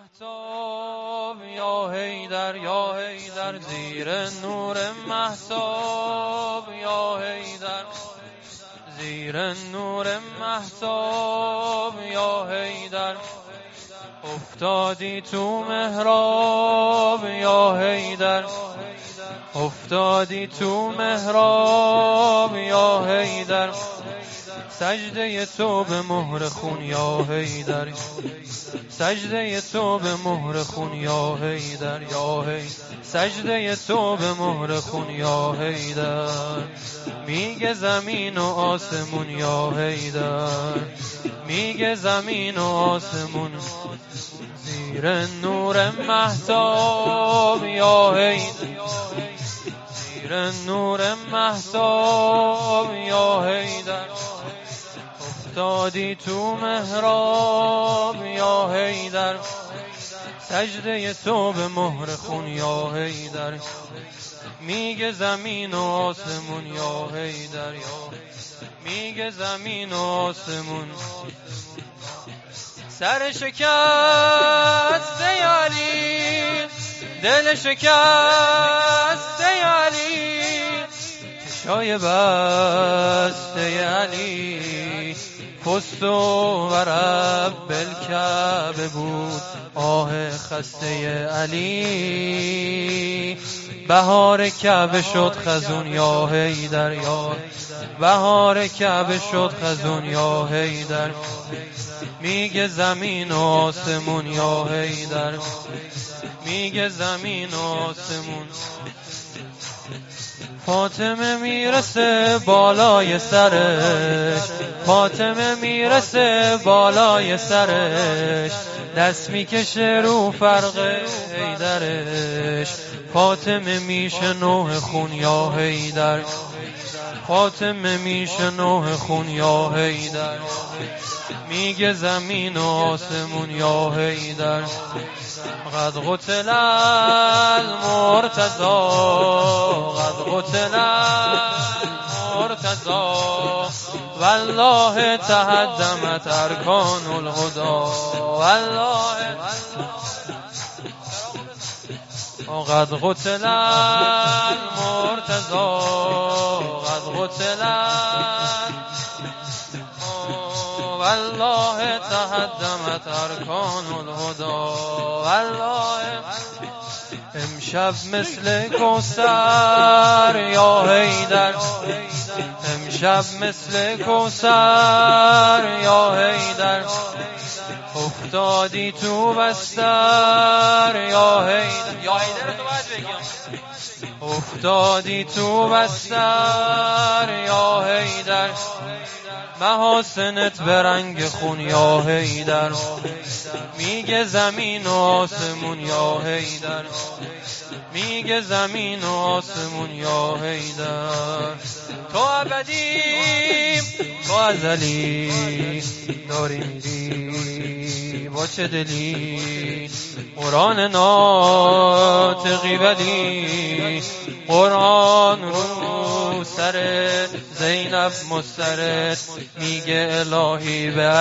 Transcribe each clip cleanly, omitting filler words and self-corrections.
مهتاب یا حیدر یا حیدر، زیر نور مهتاب یا حیدر، زیر نور مهتاب یا حیدر، افتادی تو محراب یا حیدر، افتادی تو محراب یا حیدر، سجده تو به مهر خون یا حیدر، سجده تو به مهر خون یا حیدر یا حیدر، سجده تو به مهر خون یا حیدر، میگه زمین و آسمون یا حیدر، میگه زمین و آسمون، زیر نور مهتاب یا حیدر، زیر نور مهتاب یا حیدر، افتادی تو محراب یا حیدر، سجده تو به مهر خون یا حیدر، میگه زمین و آسمون یا حیدر، میگه زمین و آسمون، سر شکست علی، دل شکست علی، چشای بسته علی، پست و رب الکعبه بود آه خسته علی، بهار کعبه شد خزون یا حیدر، یا بهار کعبه شد خزون یا حیدر، میگه زمین و آسمون یا حیدر، میگه زمین و آسمون، فاطمه میرسه بالای سرش، فاطمه میرسه بالای سرش، دست میکشه رو فرق حیدرش، فاطمه میشه نوح خون یا حیدر، فاطمه میشه نوح خون یا حیدر، میگه زمین و آسمون یا حیدر، قد قتل المرتضی، قد قتل المرتضی، والله تهدمت ارکان الهدی، والله قد قتل المرتضی، قد قتل والله تهدمت ارکان الهدی، والله امشب مثل کوثر یا حیدر، امشب مثل کوثر یا حیدر، افتادی تو بستر یا حیدر، یا حیدر تو باید بگم، افتادی تو بستر یا حیدر، محاسنت به رنگ خون یا حیدر، میگه زمین و آسمون یا حیدر، میگه زمین و آسمون یا حیدر، تو ابدی تو ازلی، داری میری با چه دلی، قرآن ناطقی ولی، قرآن رو سر زینب مسترد، میگه الهی به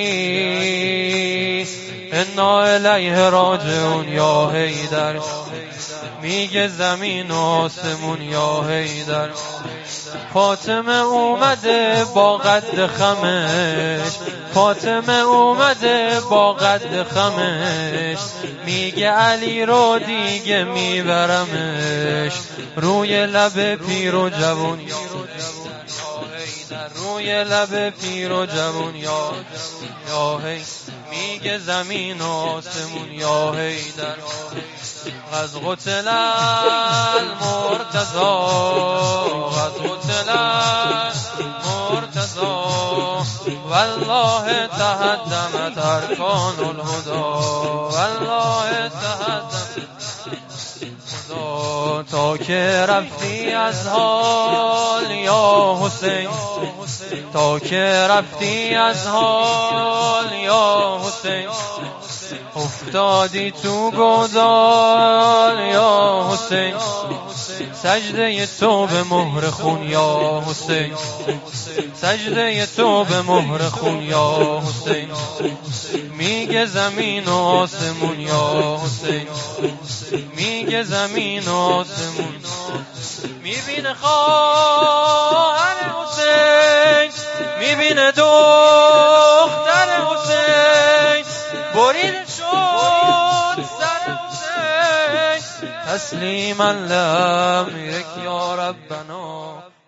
علی، انا الیه راجعون یا حیدر، میگه زمین و آسمون یا حیدر، فاطمه اومده با قد خمش، فاطمه اومده با قد خمش، میگه علی رو دیگه میبرمش، روی لب پیر و جوون یا حیدر، روی لب پیر و جوون یا حیدر، میگه زمین و آسمون یا حیدر، قد قتل المرتضی، قد قتل المرتضی، والله تهدمت ارکان الهدی، والله تهدمت، تا که رفتی از حال یا حسین، تا که رفتی از حال یا حسین، افتادی تو گودال یا حسین، سجده تو به مهر خون یا حسین، سجده تو به مهر خون یا حسین، میگه زمین و آسمون یا حسین، میگه زمین و آسمون. میبینه خواهر حسین، میبینه دختر حسین، بریده شد سر حسین. تسلیما لامرک یا ربنا.